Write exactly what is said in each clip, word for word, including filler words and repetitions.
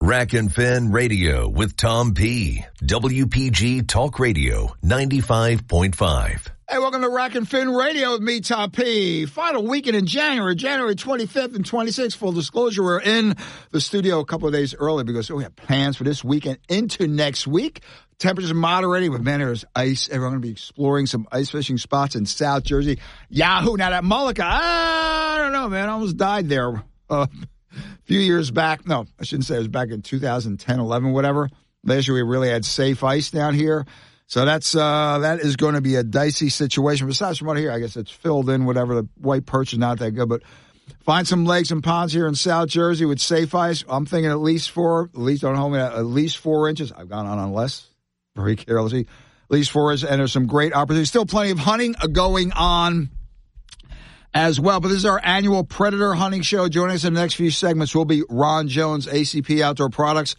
Rack and Fin Radio with Tom P. W P G Talk Radio ninety-five point five. Hey, welcome to Rack and Fin Radio with me, Tom P. Final weekend in January, January twenty-fifth and twenty-sixth. Full disclosure, we're in the studio a couple of days early because we have plans for this weekend into next week. Temperatures are moderating, but man, there's ice. Everyone's going to be exploring some ice fishing spots in South Jersey. Yahoo! Now that Mullica, I don't know, man. I almost died there uh, a few years back. No, I shouldn't say it was back in two thousand ten, eleven, whatever. Last year we really had safe ice down here. So that's uh, that is going to be a dicey situation. Besides from what I hear, I guess it's filled in, whatever. The white perch is not that good, but find some lakes and ponds here in South Jersey with safe ice. I'm thinking at least four, at least don't hold me at least four inches. I've gone on on less, very carelessly. At least four inches, and there's some great opportunities. Still plenty of hunting going on as well. But this is our annual Predator Hunting Show. Joining us in the next few segments will be Ron Jones, A C P Outdoor Products,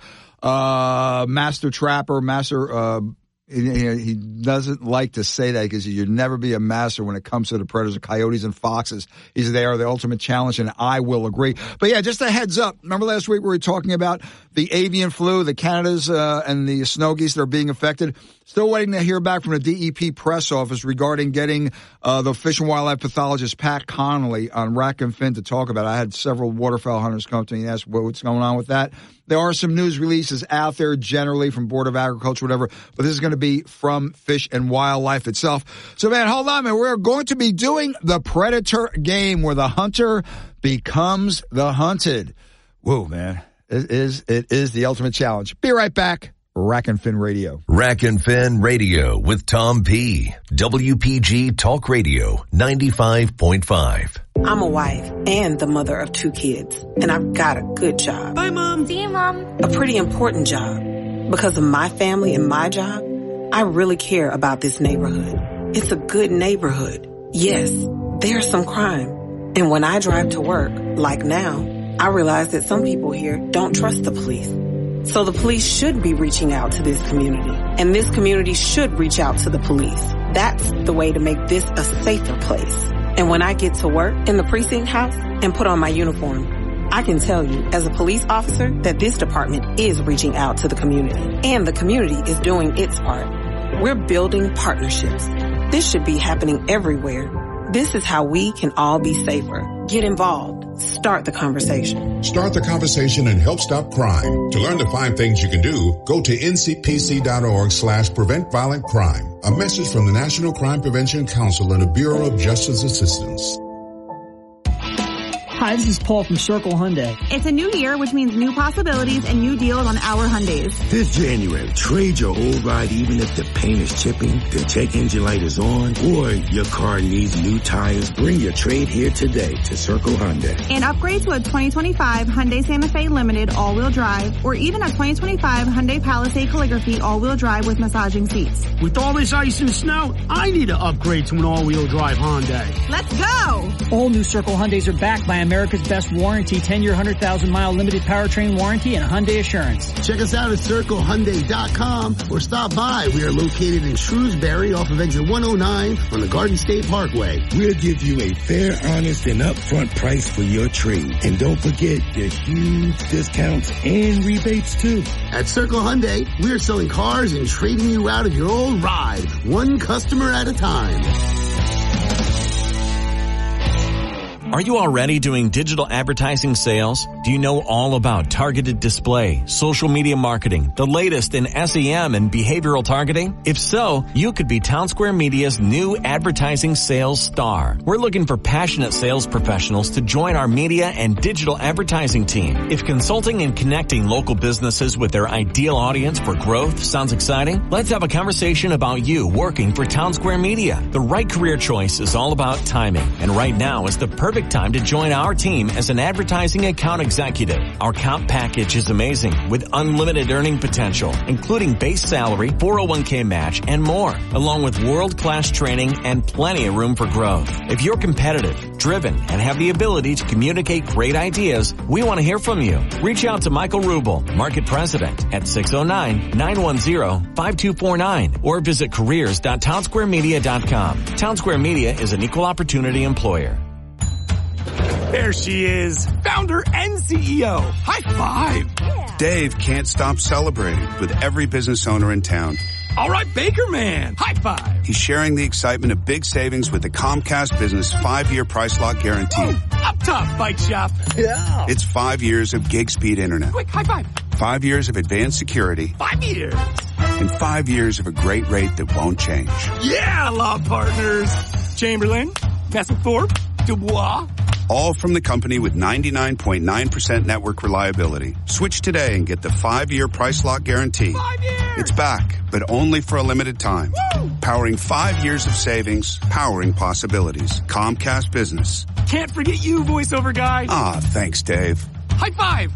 uh, master trapper, master. Uh, He, he doesn't like to say that because you'd never be a master when it comes to the predators, coyotes and foxes. He said they are the ultimate challenge, and I will agree. But yeah, just a heads up. Remember last week we were talking about the avian flu, the Canadas uh, and the snow geese that are being affected. Still waiting to hear back from the D E P press office regarding getting uh, the Fish and Wildlife pathologist Pat Connolly on Rack and Fin to talk about it. I had several waterfowl hunters come to me and ask what's going on with that. There are some news releases out there generally from Board of Agriculture, whatever, but this is going to be from Fish and Wildlife itself. So, man, hold on, man. We're going to be doing the Predator game where the hunter becomes the hunted. Whoa, man. It is, it is the ultimate challenge. Be right back. Rack and Fin Radio. Rack and Fin Radio with Tom P. W P G Talk Radio ninety-five point five. I'm a wife and the mother of two kids, and I've got a good job. Bye, Mom. See you, Mom. A pretty important job. Because of my family and my job, I really care about this neighborhood. It's a good neighborhood. Yes, there's some crime. And when I drive to work, like now, I realize that some people here don't trust the police. So the police should be reaching out to this community, and this community should reach out to the police. That's the way to make this a safer place. And when I get to work in the precinct house and put on my uniform, I can tell you as a police officer that this department is reaching out to the community, and the community is doing its part. We're building partnerships. This should be happening everywhere. This is how we can all be safer. Get involved. Start the conversation. Start the conversation and help stop crime. To learn the five things you can do, go to N C P C dot org slash prevent violent crime. A message from the National Crime Prevention Council and the Bureau of Justice Assistance. Hi, this is Paul from Circle Hyundai. It's a new year, which means new possibilities and new deals on our Hyundais. This January, trade your old ride even if the paint is chipping, the check engine light is on, or your car needs new tires. Bring your trade here today to Circle Hyundai. And upgrade to a twenty twenty-five Hyundai Santa Fe Limited all-wheel drive, or even a twenty twenty-five Hyundai Palisade Calligraphy all-wheel drive with massaging seats. With all this ice and snow, I need to upgrade to an all-wheel drive Hyundai. Let's go! All new Circle Hyundais are backed by America's best warranty, ten-year, one hundred thousand mile limited powertrain warranty, and Hyundai Assurance. Check us out at circle hyundai dot com or stop by. We are located in Shrewsbury off of exit one oh nine on the Garden State Parkway. We'll give you a fair, honest, and upfront price for your trade. And don't forget the huge discounts and rebates, too. At Circle Hyundai, we're selling cars and trading you out of your old ride, one customer at a time. Are you already doing digital advertising sales? Do you know all about targeted display, social media marketing, the latest in S E M and behavioral targeting? If so, you could be Townsquare Media's new advertising sales star. We're looking for passionate sales professionals to join our media and digital advertising team. If consulting and connecting local businesses with their ideal audience for growth sounds exciting, let's have a conversation about you working for Townsquare Media. The right career choice is all about timing, and right now is the perfect time to join our team as an advertising account executive. Our comp package is amazing with unlimited earning potential, including base salary, four oh one k match, and more, along with world-class training and plenty of room for growth. If you're competitive, driven, and have the ability to communicate great ideas, we want to hear from you. Reach out to Michael Rubel, Market President, at six oh nine, nine one zero, five two four nine or visit careers dot townsquare media dot com. Townsquare Media is an equal opportunity employer. There she is, founder and C E O. High five. Yeah. Dave can't stop celebrating with every business owner in town. All right, Baker Man, high five. He's sharing the excitement of big savings with the Comcast Business five-year price lock guarantee. Oh, up top, Bike Shop. Yeah. It's five years of gig speed internet. Quick, high five. Five years of advanced security. Five years. And five years of a great rate that won't change. Yeah, law partners. Chamberlain, Messethorpe, Dubois. All from the company with ninety-nine point nine percent network reliability. Switch today and get the five-year price lock guarantee. Five years! It's back, but only for a limited time. Woo! Powering five years of savings, powering possibilities. Comcast Business. Can't forget you, voiceover guy. Ah, thanks, Dave. High five!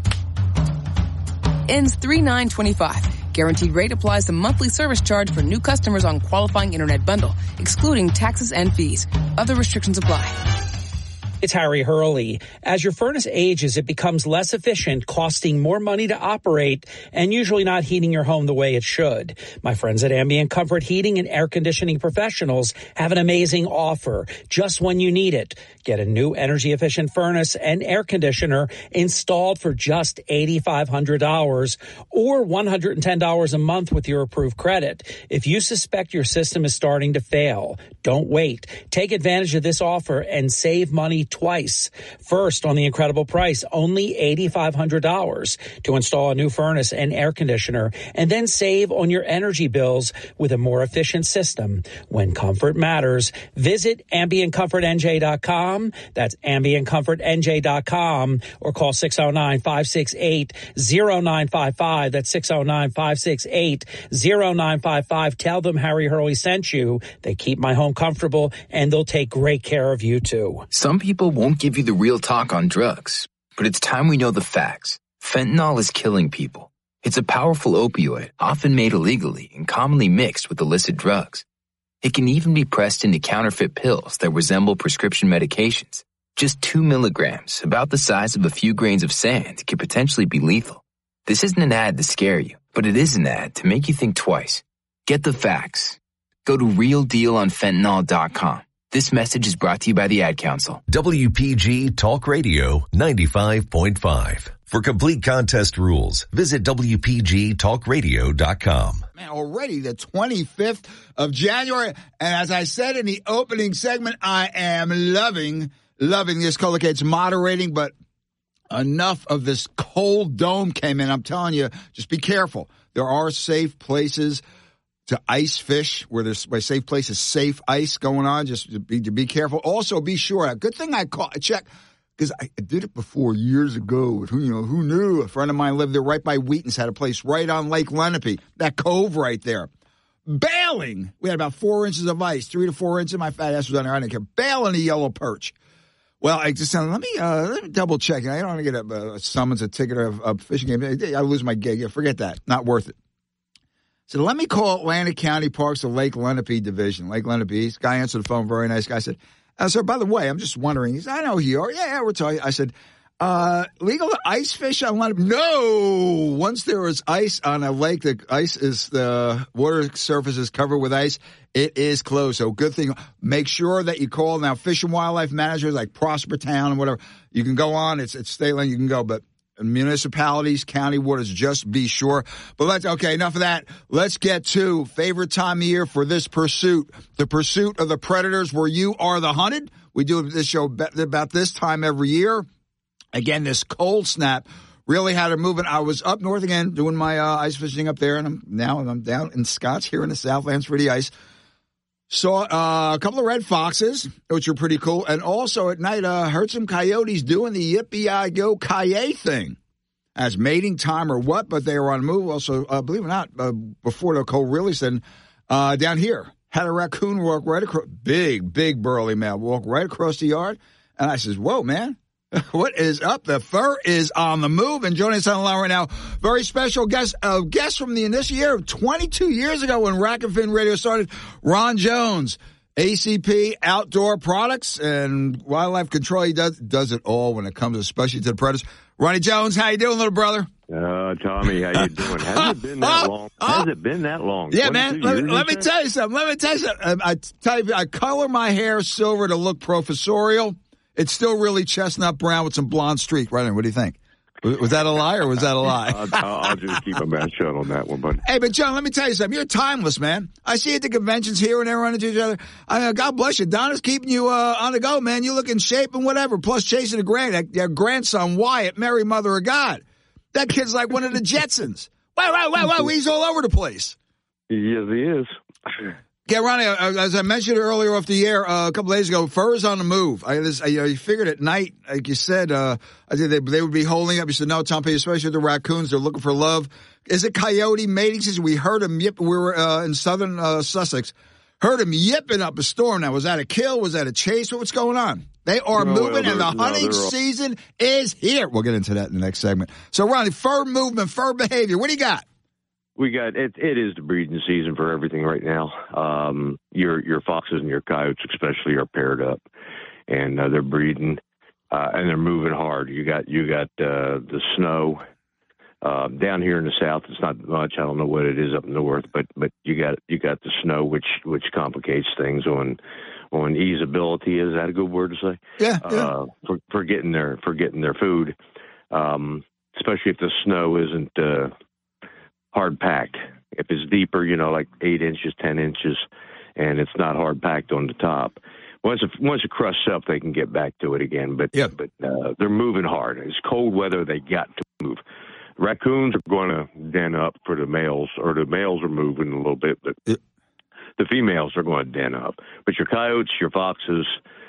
Ends three nine twenty-five. Guaranteed rate applies to monthly service charge for new customers on qualifying internet bundle, excluding taxes and fees. Other restrictions apply. It's Harry Hurley. As your furnace ages, it becomes less efficient, costing more money to operate, and usually not heating your home the way it should. My friends at Ambient Comfort Heating and Air Conditioning Professionals have an amazing offer just when you need it. Get a new energy-efficient furnace and air conditioner installed for just eight thousand five hundred dollars or one hundred ten dollars a month with your approved credit. If you suspect your system is starting to fail, don't wait. Take advantage of this offer and save money twice. First, on the incredible price, only eight thousand five hundred dollars to install a new furnace and air conditioner, and then save on your energy bills with a more efficient system. When comfort matters, visit ambient comfort n j dot com. That's ambient comfort n j dot com, or call six oh nine, five six eight, oh nine five five. That's six oh nine, five six eight, oh nine five five. Tell them Harry Hurley sent you. They keep my home comfortable, and they'll take great care of you, too. Some people won't give you the real talk on drugs, but it's time we know the facts. Fentanyl is killing people. It's a powerful opioid, often made illegally and commonly mixed with illicit drugs. It can even be pressed into counterfeit pills that resemble prescription medications. Just two milligrams, about the size of a few grains of sand, can potentially be lethal. This isn't an ad to scare you, but it is an ad to make you think twice. Get the facts. Go to real deal on fentanyl dot com. This message is brought to you by the Ad Council. W P G Talk Radio ninety-five point five. For complete contest rules, visit W P G talk radio dot com. Man, already the twenty-fifth of January. And as I said in the opening segment, I am loving, loving this color. It's moderating, but enough of this cold dome came in. I'm telling you, just be careful. There are safe places to ice fish, where there's by safe places, safe ice going on. Just to be, to be careful. Also, be sure. Good thing I call, check, because I did it before years ago. Who you know? Who knew? A friend of mine lived there right by Wheaton's, had a place right on Lake Lenape, that cove right there. Bailing. We had about four inches of ice, three to four inches. My fat ass was on there. I didn't care. Bailing a yellow perch. Well, I just said, let me uh, let me double check. I don't want to get a, a summons, a ticket, of a fishing game. I lose my gig. Forget that. Not worth it. So let me call Atlantic County Parks, the Lake Lenape Division. Lake Lenape. This guy answered the phone, very nice guy. I said, uh, sir, by the way, I'm just wondering. He said, I know who you are. Yeah, yeah, we're talking. I said, uh, legal to ice fish on Lenape? No! Once there is ice on a lake, the ice is, the water surface is covered with ice. It is closed. So good thing. Make sure that you call now Fish and Wildlife managers like Prosper Town and whatever. You can go on. It's, it's state land. You can go, but municipalities, county waters, just be sure. But let's, okay, enough of that. Let's get to favorite time of year for this pursuit, the pursuit of the predators where you are the hunted. We do this show about this time every year. Again, this cold snap really had it moving. I was up north again doing my uh, ice fishing up there, and I'm now I'm down in Scotts here in the Southlands for the ice. Saw uh, a couple of red foxes, which are pretty cool. And also at night, uh, heard some coyotes doing the yippee-I-go coyote thing as mating time or what, but they were on the move. Also, uh, believe it or not, uh, before the cold really said, uh, down here, had a raccoon walk right across, big, big burly male, walk right across the yard. And I says, whoa, man. What is up? The fur is on the move. And joining us on the line right now, very special guest, uh, guest from the initial year of twenty-two years ago when Rack and Fin Radio started, Ron Jones, A C P Outdoor Products and Wildlife Control. He does does it all when it comes especially to the predators. Ronnie Jones, how you doing, little brother? Uh, Tommy, how you doing? Has it been that long? Has it been that long? Yeah, man. Let, let me tell you something. Let me tell you something. I tell you, I color my hair silver to look professorial. It's still really chestnut brown with some blonde streak right in. What do you think? Was, was that a lie or was that a lie? I'll, I'll just keep my mouth shut on that one, buddy. Hey, but John, let me tell you something. You're timeless, man. I see you at the conventions here and there running into each other. I mean, God bless you. Donna's keeping you uh, on the go, man. You look in shape and whatever. Plus chasing a grand, that, your grandson, Wyatt, Mary Mother of God. That kid's like one of the Jetsons. Wow, wow, wow, wow. He's all over the place. Yes, he is. Yeah, Ronnie, as I mentioned earlier off the air uh, a couple days ago, fur is on the move. I, I, you know, you figured at night, like you said, uh, I think they, they would be holding up. You said, no, Tom P, especially the raccoons, they're looking for love. Is it coyote mating season? We heard them yip. We were uh, in southern uh, Sussex. Heard them yipping up a storm. Now, was that a kill? Was that a chase? What's going on? They are no, moving, no, and the no, hunting all... season is here. We'll get into that in the next segment. So, Ronnie, fur movement, fur behavior. What do you got? We got it. It is the breeding season for everything right now. Um, your your foxes and your coyotes, especially, are paired up, and uh, they're breeding, uh, and they're moving hard. You got you got uh, the snow uh, down here in the south. It's not much. I don't know what it is up north, but but you got you got the snow, which which complicates things on on easeability. Is that a good word to say? Yeah. yeah. Uh, for for getting their for getting their food, um, especially if the snow isn't. Uh, hard packed. If it's deeper, you know, like eight inches, ten inches, and it's not hard packed on the top. Once it, once it crusts up, they can get back to it again. But yep. but uh, they're moving hard. It's cold weather. They got to move. Raccoons are going to den up for the males, or the males are moving a little bit, but yep. the females are going to den up. But your coyotes, your foxes.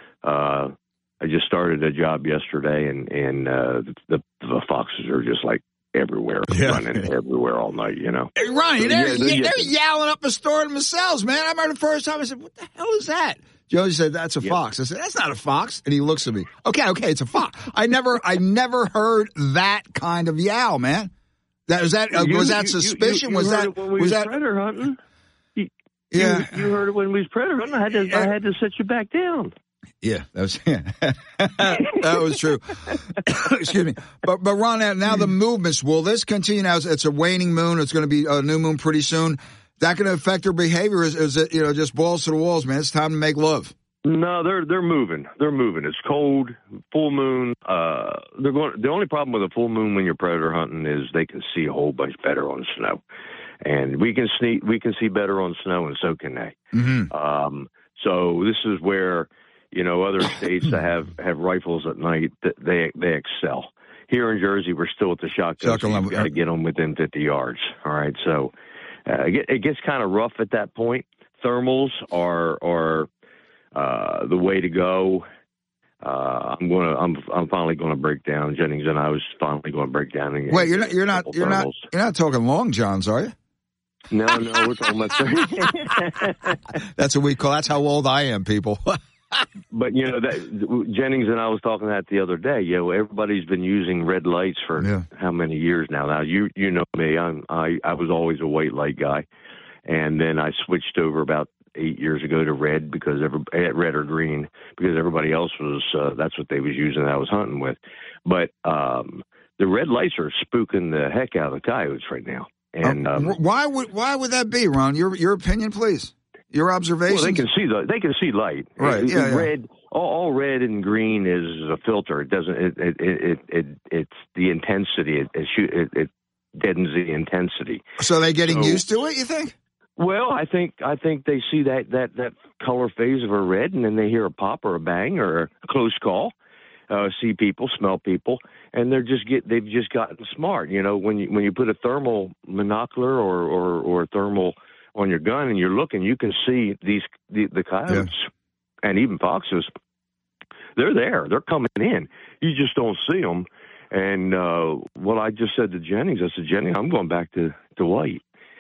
Uh, I just started a job yesterday, and and uh, the, the foxes are just like. Everywhere, yeah. running everywhere all night, you know. Hey, Ronnie, so, they're, yeah, they're, they're yowling up a storm themselves, man. I remember the first time I said, what the hell is that? Joey said, that's a yep. fox. I said, that's not a fox. And he looks at me. Okay, okay, it's a fox. I never I never heard that kind of yowl, man. That, was that, uh, you, was that you, suspicion? You, you was heard that, it when we was was that, predator hunting? You, yeah. You, you heard it when we was predator hunting. I had to, I had to set you back down. Yeah, that was yeah. that was true. Excuse me, but but Ron, now the movements, will this continue? Now it's a waning moon. It's going to be a new moon pretty soon. That going to affect their behavior? Is, is it you know just balls to the walls, man? It's time to make love. No, they're they're moving. They're moving. It's cold, full moon. Uh, they're going. The only problem with a full moon when you're predator hunting is they can see a whole bunch better on snow, and we can see we can see better on snow, and so can they. Mm-hmm. Um, so this is where. You know, other states that have, have rifles at night, they they excel. Here in Jersey, we're still at the shotgun. Shotgun so level. You've got to get them within fifty yards. All right, so uh, it gets kind of rough at that point. Thermals are are uh, the way to go. Uh, I'm gonna I'm I'm finally going to break down. Jennings and I was finally going to break down. And Wait, you're not you're not you're thermals. not you're not talking long johns, are you? No, no, we're talking about thirty. That's what we call. That's how old I am, people. But, you know, that Jennings and I was talking that the other day. You know, everybody's been using red lights for yeah. how many years now? Now, you you know me. I'm, I, I was always a white light guy. And then I switched over about eight years ago to red because every, red or green because everybody else was, uh, that's what they was using that I was hunting with. But um, the red lights are spooking the heck out of the coyotes right now. And um, um, why would why would that be, Ron? Your your opinion, please. Your observation. Well, they can see the they can see light. Right. It, yeah, yeah. Red. All, all red and green is a filter. It doesn't. It it it, it it's the intensity. It it, shoot, it it deadens the intensity. So they're getting so, used to it. You think? Well, I think I think they see that that that color phase of a red, and then they hear a pop or a bang or a close call. Uh, see people, smell people, and they're just get they've just gotten smart. You know, when you when you put a thermal monocular or or, or thermal on your gun and you're looking, you can see these the, the coyotes yeah. and even foxes. They're there. They're coming in. You just don't see them. And uh, what I just said to Jennings, I said, Jenny, I'm going back to, to white.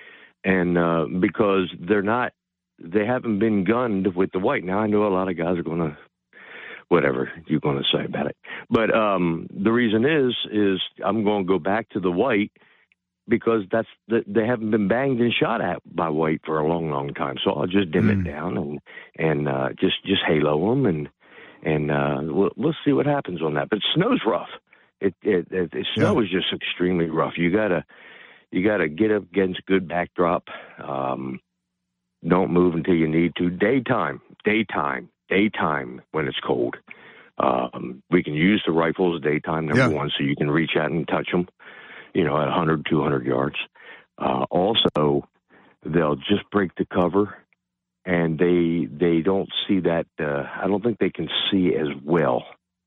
And uh, because they're not, they haven't been gunned with the white. Now, I know a lot of guys are going to, whatever you're going to say about it. But um, the reason is, is I'm going to go back to the white because that's the, they haven't been banged and shot at by white for a long, long time. So I'll just dim mm. it down and and uh, just just halo them and and uh, we'll, we'll see what happens on that. But snow's rough. It it, it, it snow yeah. is just extremely rough. You gotta you gotta get up against good backdrop. Um, don't move until you need to. Daytime, daytime, daytime when it's cold. Um, we can use the rifles daytime, number yeah. one, so you can reach out and touch them, you know, at one hundred, two hundred yards. Uh, also, they'll just break the cover, and they they don't see that. Uh, I don't think they can see as well.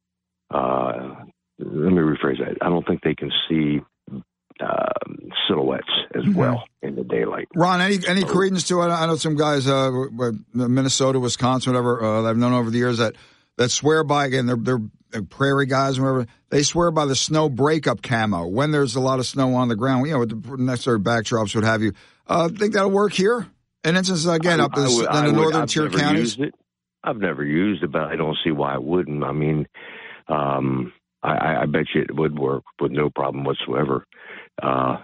Uh, let me rephrase that. I don't think they can see uh, silhouettes as mm-hmm. well in the daylight. Ron, any any so, credence to it? I know some guys, uh, Minnesota, Wisconsin, whatever, uh, that I've known over the years that, that swear by, again, they're, they're, they're prairie guys or whatever, they swear by the snow breakup camo. When there's a lot of snow on the ground, you know, with the necessary backdrops, what have you. Uh, think that'll work here? In instances, again, I, up this, would, in the northern would, tier counties? It. I've never used it, but I don't see why it wouldn't. I mean, um, I, I bet you it would work with no problem whatsoever. Uh,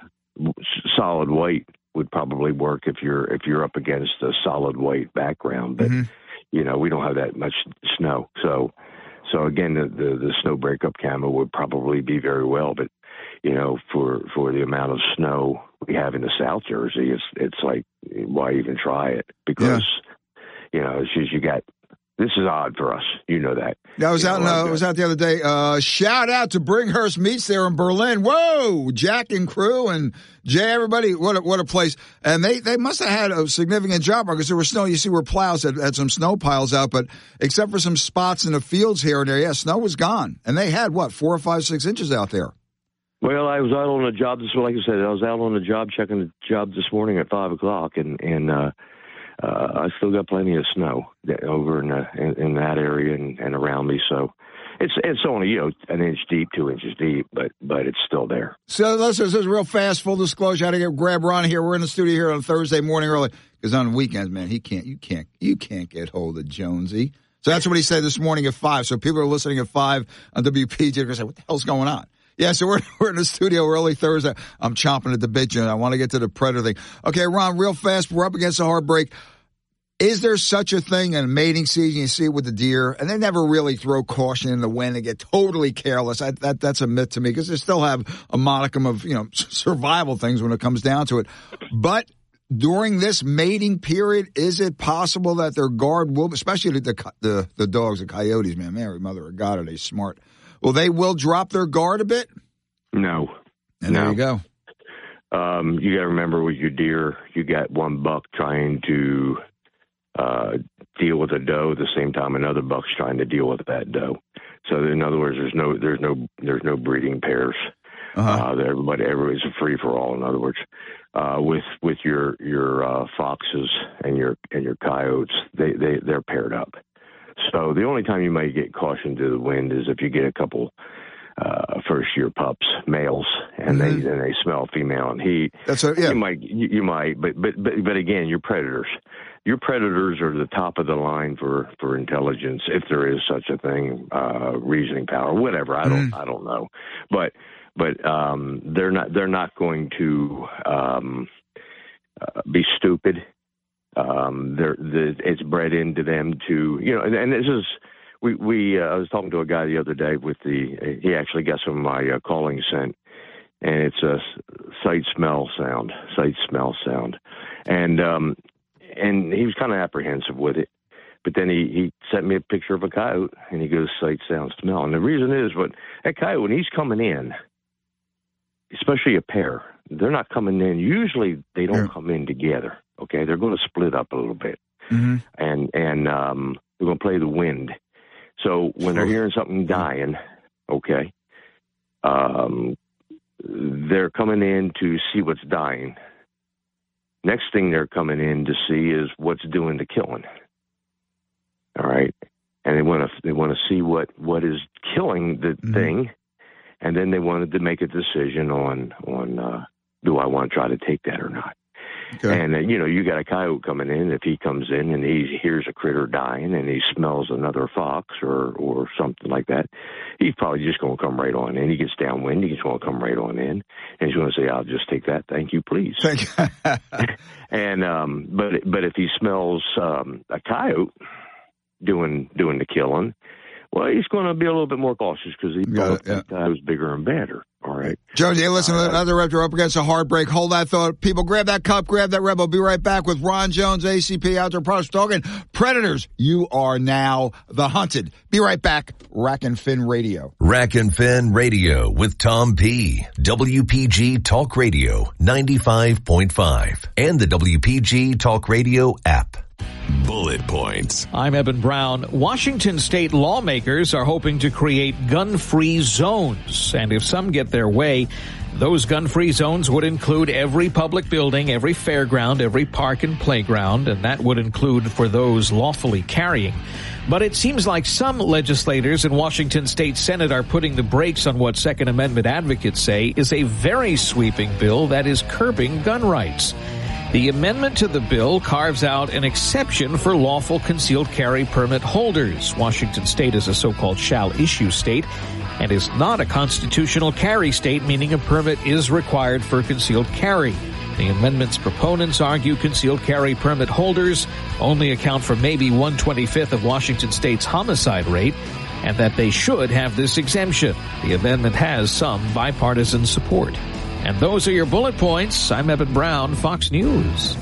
solid white would probably work if you're if you're up against a solid white background, but mm-hmm. you know we don't have that much snow, so so again the, the the snow breakup camo would probably be very well, but you know for for the amount of snow we have in the South Jersey, it's it's like why even try it because yeah. you know it's just you got. This is odd for us. You know that. Yeah, I was you out. Know, in, uh, I was out the other day. Uh, shout out to Bringhurst Meats there in Berlin. Whoa, Jack and crew and Jay, everybody. What a, what a place! And they, they must have had a significant job because there was snow. You see where plows had, had some snow piles out, but except for some spots in the fields here and there, yeah, snow was gone. And they had what four or five, six inches out there. Well, I was out on a job this. Like I said, I was out on a job checking the job this morning at five o'clock, and and. uh Uh, I still got plenty of snow over in, uh, in, in that area and, and around me. So it's it's only, you know, an inch deep, two inches deep, but but it's still there. So listen, this is real fast, full disclosure. How to get grab Ron here. We're in the studio here on Thursday morning early because on the weekends, man, he can't, you can't, you can't get hold of Jonesy. So that's what he said this morning at five. So people are listening at five on W P G. They're going to say, what the hell's going on? Yeah, so we're we're in the studio early Thursday. I'm chomping at the bit, Jen. I want to get to the Predator thing. Okay, Ron, real fast. We're up against a hard break. Is there such a thing in mating season? You see it with the deer, and they never really throw caution in the wind and get totally careless. I, that that's a myth to me because they still have a modicum of you know survival things when it comes down to it. But during this mating period, is it possible that their guard will, especially the the, the dogs, the coyotes, man, Mary, mother of God, are they smart? Well, they will drop their guard a bit? No. And no. there you go. Um, you got to remember with your deer, you got one buck trying to uh, deal with a doe at the same time another buck's trying to deal with that doe. So in other words, there's no there's no there's no breeding pairs. Uh-huh. Uh, everybody everybody's a free for all. In other words, uh, with with your your uh, foxes and your and your coyotes, they they they're paired up. So the only time you might get caution to the wind is if you get a couple uh, first year pups, males, and mm-hmm. they and they smell female and heat. That's a, yeah. You might you, you might, but but but but again, you're predators. Your predators are the top of the line for, for intelligence, if there is such a thing, uh, reasoning power, whatever. I don't mm. I don't know, but but um, they're not they're not going to um, uh, be stupid. Um, they're, the, it's bred into them to, you know, and, and this is, we, we, uh, I was talking to a guy the other day with the, he actually got some of my uh, calling scent, and it's a sight, smell, sound, sight, smell, sound. And, um, and he was kind of apprehensive with it, but then he, he sent me a picture of a coyote and he goes, sight, sound, smell. And the reason is, what that coyote, when he's coming in, especially a pair, they're not coming in. Usually they don't yeah. come in together. Okay, they're going to split up a little bit, mm-hmm. and and um, they're going to play the wind. So when they're hearing something dying, okay, um, they're coming in to see what's dying. Next thing they're coming in to see is what's doing the killing. All right, and they want to they want to see what, what is killing the mm-hmm. thing, and then they wanted to make a decision on on uh, do I want to try to take that or not. Okay. And, uh, you know, you got a coyote coming in. If he comes in and he hears a critter dying and he smells another fox or, or something like that, he's probably just going to come right on in. He gets downwind. He's going to come right on in. And he's going to say, I'll just take that. Thank you, please. Thank you. and, um, but, but if he smells um, a coyote doing, doing the killing, Well, he's going to be a little bit more cautious because he thought yeah. that guy was bigger and better. All right. Jonesy, hey, listen, uh, another rep, you're up against a hard break. Hold that thought. People, grab that cup, grab that Rebel. Be right back with Ron Jones, A C P Outdoor Products, talking Predators. You are now the hunted. Be right back. Rack and Fin Radio. Rack and Fin Radio with Tom P. W P G Talk Radio ninety-five point five and the W P G Talk Radio app. Bullet points. I'm Eben Brown. Washington state lawmakers are hoping to create gun-free zones. And if some get their way, those gun-free zones would include every public building, every fairground, every park and playground, and that would include for those lawfully carrying. But it seems like some legislators in Washington State Senate are putting the brakes on what Second Amendment advocates say is a very sweeping bill that is curbing gun rights. The amendment to the bill carves out an exception for lawful concealed carry permit holders. Washington State is a so-called shall-issue state and is not a constitutional carry state, meaning a permit is required for concealed carry. The amendment's proponents argue concealed carry permit holders only account for maybe one twenty-fifth of Washington State's homicide rate, and that they should have this exemption. The amendment has some bipartisan support. And those are your bullet points. I'm Eben Brown, Fox News.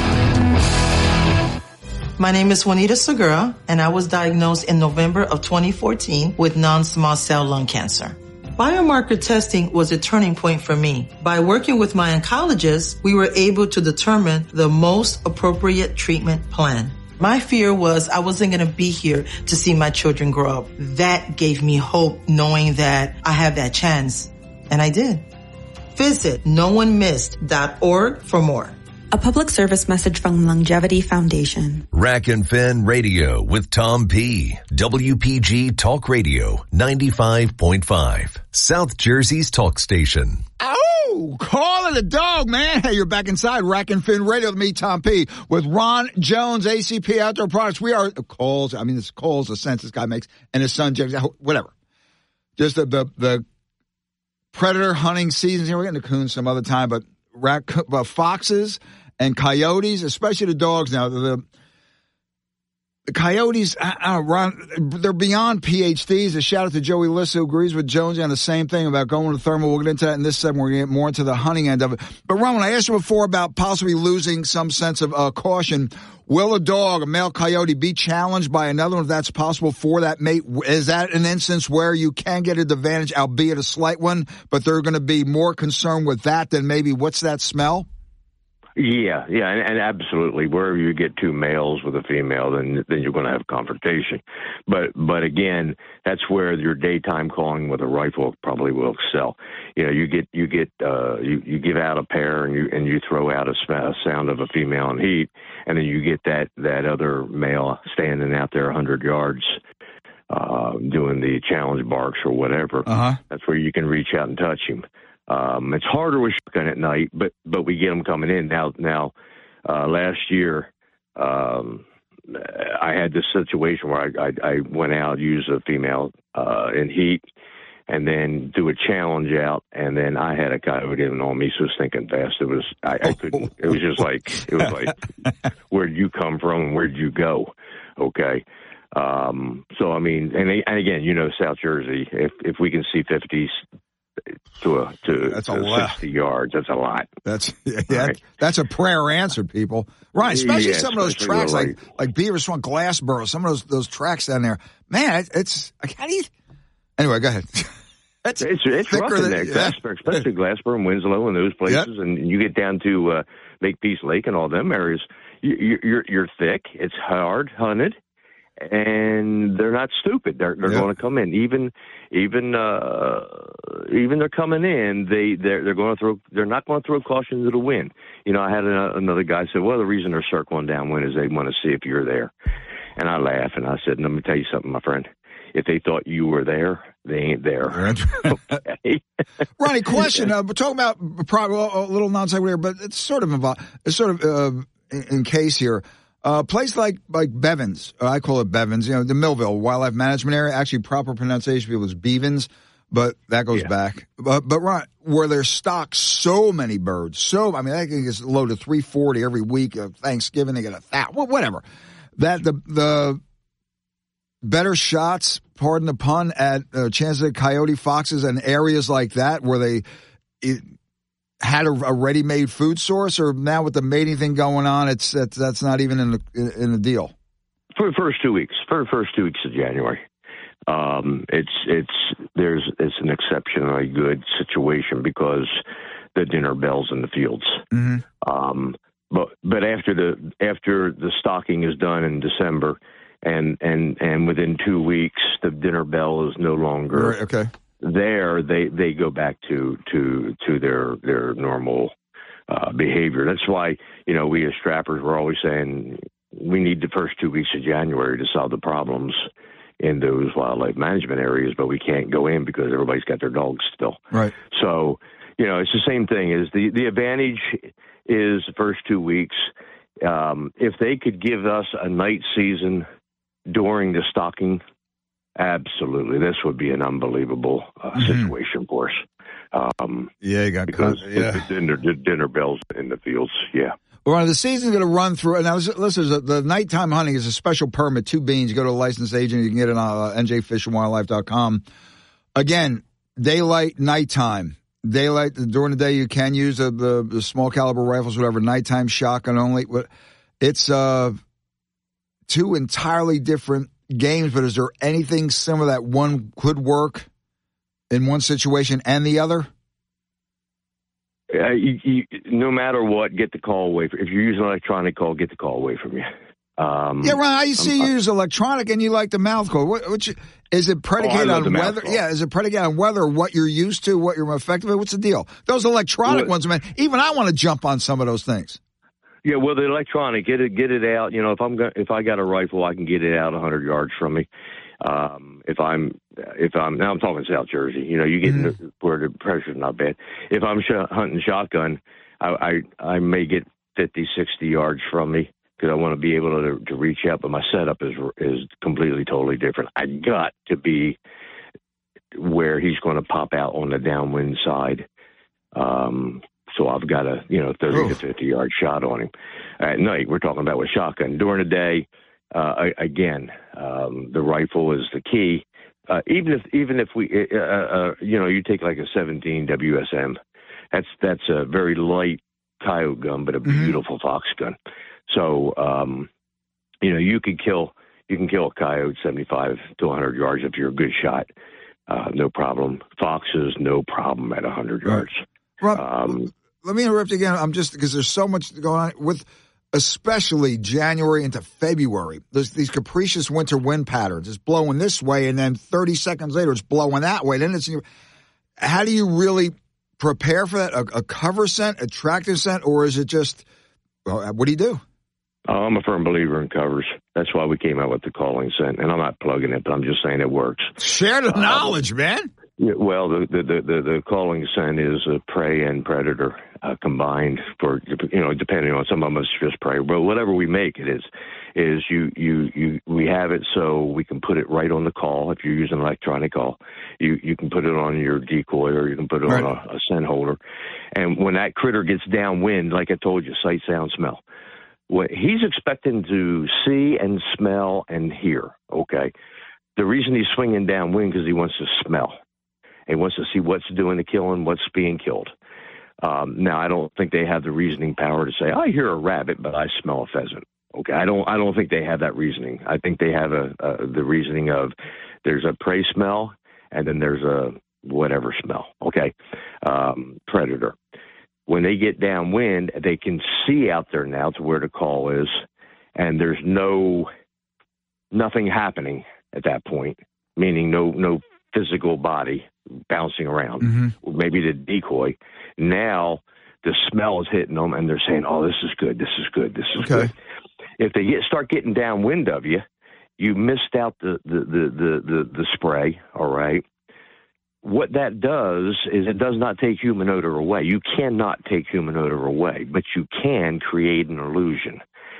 My name is Juanita Segura, and I was diagnosed in November of twenty fourteen with non-small cell lung cancer. Biomarker testing was a turning point for me. By working with my oncologist, we were able to determine the most appropriate treatment plan. My fear was I wasn't going to be here to see my children grow up. That gave me hope, knowing that I have that chance. And I did. Visit no one missed dot org for more. A public service message from Longevity Foundation. Rack and Fin Radio with Tom P. W P G Talk Radio ninety-five point five. South Jersey's talk station. Oh, call it a dog, man. Hey, you're back inside Rack and Fin Radio with me, Tom P. With Ron Jones, A C P Outdoor Products. We are calls. I mean, this calls the sense this guy makes, and his son, James, whatever. Just the, the, the predator hunting seasons. Here, we're getting to coons some other time, but rac- uh, foxes and coyotes, especially the dogs now, the, the, the coyotes, I, I don't know, Ron, they're beyond P H Ds. A shout out to Joey Lissa, who agrees with Jonesy on the same thing about going to thermal. We'll get into that in this segment. We're going to get more into the hunting end of it. But Ron, when I asked you before about possibly losing some sense of uh, caution, will a dog, a male coyote, be challenged by another one if that's possible for that mate? Is that an instance where you can get an advantage, albeit a slight one, but they're going to be more concerned with that than maybe what's that smell? Yeah, yeah, and, and absolutely. Wherever you get two males with a female, then then you're going to have confrontation. But but again, that's where your daytime calling with a rifle probably will excel. You know, you get you get uh, you you give out a pair and you and you throw out a, a sound of a female in heat, and then you get that that other male standing out there a hundred yards. Uh, doing the challenge barks or whatever. Uh-huh. That's where you can reach out and touch him. Um, it's harder with shotgun at night, but but we get them coming in now. Now, uh, last year, um, I had this situation where I, I, I went out, use a female uh, in heat, and then do a challenge out, and then I had a coyote in on me, so it was thinking fast. It was I, I couldn't. It was just like it was like, where'd you come from and where'd you go? Okay. Um, so I mean, and, and again, you know, South Jersey, if if we can see fifties. To a to, that's to a lot. sixty yards. That's a lot. That's yeah. Right. That's a prayer answered, people. Right, especially yeah, some of those especially tracks like, like like Beaver Swamp, Glassboro. Some of those those tracks down there, man. It, it's like how do you? Anyway, go ahead. It's it's, it's rough in there, yeah. Glassboro, especially Glassboro and Winslow and those places. Yep. And you get down to uh, Makepeace Lake and all them areas. You, you're you're thick. It's hard hunted. And they're not stupid. They're they're yep. going to come in. Even even uh, even they're coming in. They they're they're going to throw. They're not going to throw caution to the wind. You know, I had a, another guy say, "Well, the reason they're circling downwind is they want to see if you're there." And I laugh and I said, "Let me tell you something, my friend. If they thought you were there, they ain't there." Okay. Ronnie, question. Uh, we're talking about probably a little non-sequitur here, but it's sort of involved. It's sort of uh, in, in case here. A uh, place like like Bevins, uh, I call it Bevins, you know, the Millville Wildlife Management Area. Actually, proper pronunciation people is Bevins, but that goes yeah. back. But, but Ron, where they're stocked so many birds, so, I mean, that thing gets loaded three forty every week of Thanksgiving. They get a thousand, whatever. That the, the better shots, pardon the pun, at uh, chances of coyote, foxes, and areas like that where they it, had a, a ready-made food source, or now with the mating thing going on, it's that's, that's not even in the in the deal? For the first two weeks, for the first two weeks of January, um, it's it's there's it's an exceptionally good situation because the dinner bells in the fields. Mm-hmm. Um, but but after the after the stocking is done in December, and and and within two weeks, the dinner bell is no longer right, okay. there. They they go back to to to their their normal uh, behavior. That's why, you know, we as strappers were always saying we need the first two weeks of January to solve the problems in those wildlife management areas, but we can't go in because everybody's got their dogs still. Right. So, you know, it's the same thing. Is the the advantage is the first two weeks. Um, if they could give us a night season during the stocking, absolutely, this would be an unbelievable uh, mm-hmm. situation for us. Um, yeah, you got because con- yeah. the dinner, the dinner bells in the fields. Yeah. Well, the season's going to run through. Now, listen, the nighttime hunting is a special permit, two beans. You go to a licensed agent. You can get it on uh, N J Fish and Wildlife dot com. Again, daylight, nighttime. Daylight, during the day, you can use the, the, the small caliber rifles, whatever. Nighttime shotgun only. It's uh, two entirely different games, but is there anything similar that one could work in one situation and the other? Uh, you, you, no matter what, get the call away. From, if you're using an electronic call, get the call away from you. Um, yeah, Ron, I see you use electronic and you like the mouth call. What, what you, is it predicated oh, on weather? Yeah, is it predicated on weather, or what you're used to, what you're effective at? What's the deal? Those electronic well, ones, man, even I want to jump on some of those things. Yeah, well, the electronic, get it, get it out. You know, if I'm go- if I got a rifle, I can get it out one hundred yards from me. Um, if I'm, if I'm, now I'm talking South Jersey, you know, you get mm-hmm. the, where the pressure's not bad. If I'm sh- hunting shotgun, I, I, I may get fifty, sixty yards from me because I want to be able to, to reach out, but my setup is, is completely, totally different. I got to be where he's going to pop out on the downwind side. Um, so I've got a, you know, thirty Oof. to fifty yard shot on him. At night, we're talking about with shotgun. During the day, Uh, again, um, the rifle is the key. Uh, even if, even if we, uh, uh, you know, you take like a seventeen W S M, that's that's a very light coyote gun, but a mm-hmm. beautiful fox gun. So, um, you know, you can kill, you can kill a coyote seventy-five to one hundred yards if you're a good shot, uh, no problem. Foxes, no problem at one hundred yards. Rob, um, let me interrupt you again. I'm just because there's so much going on with. Especially January into February. There's these capricious winter wind patterns. It's blowing this way, and then thirty seconds later, it's blowing that way. Then it's. How do you really prepare for that? A, a cover scent, a tractor scent, or is it just? Well, what do you do? Oh, I'm a firm believer in covers. That's why we came out with the calling scent, and I'm not plugging it, but I'm just saying it works. Share the knowledge, um, man. Yeah, well, the, the the the calling scent is a prey and predator uh, combined for, you know, depending on, some of them it's just prey, but whatever we make it is, is you you you we have it so we can put it right on the call. If you're using an electronic call, you you can put it on your decoy or you can put it right. on a, a scent holder, and when that critter gets downwind, like I told you, sight, sound, smell. What he's expecting to see and smell and hear. Okay, the reason he's swinging downwind because he wants to smell. He wants to see what's doing the killing, what's being killed. Um, now, I don't think they have the reasoning power to say, I hear a rabbit, but I smell a pheasant. Okay, I don't. I don't think they have that reasoning. I think they have a, a the reasoning of there's a prey smell and then there's a whatever smell. Okay, um, predator. When they get downwind, they can see out there now to where the call is, and there's no nothing happening at that point, meaning no no physical body bouncing around, mm-hmm. maybe the decoy. Now the smell is hitting them, and they're saying, "Oh, this is good. This is good. This is okay. good." If they get start getting downwind of you, you missed out the the the the the, the spray. All right. What that does is it does not take human odor away. You cannot take human odor away, but you can create an illusion.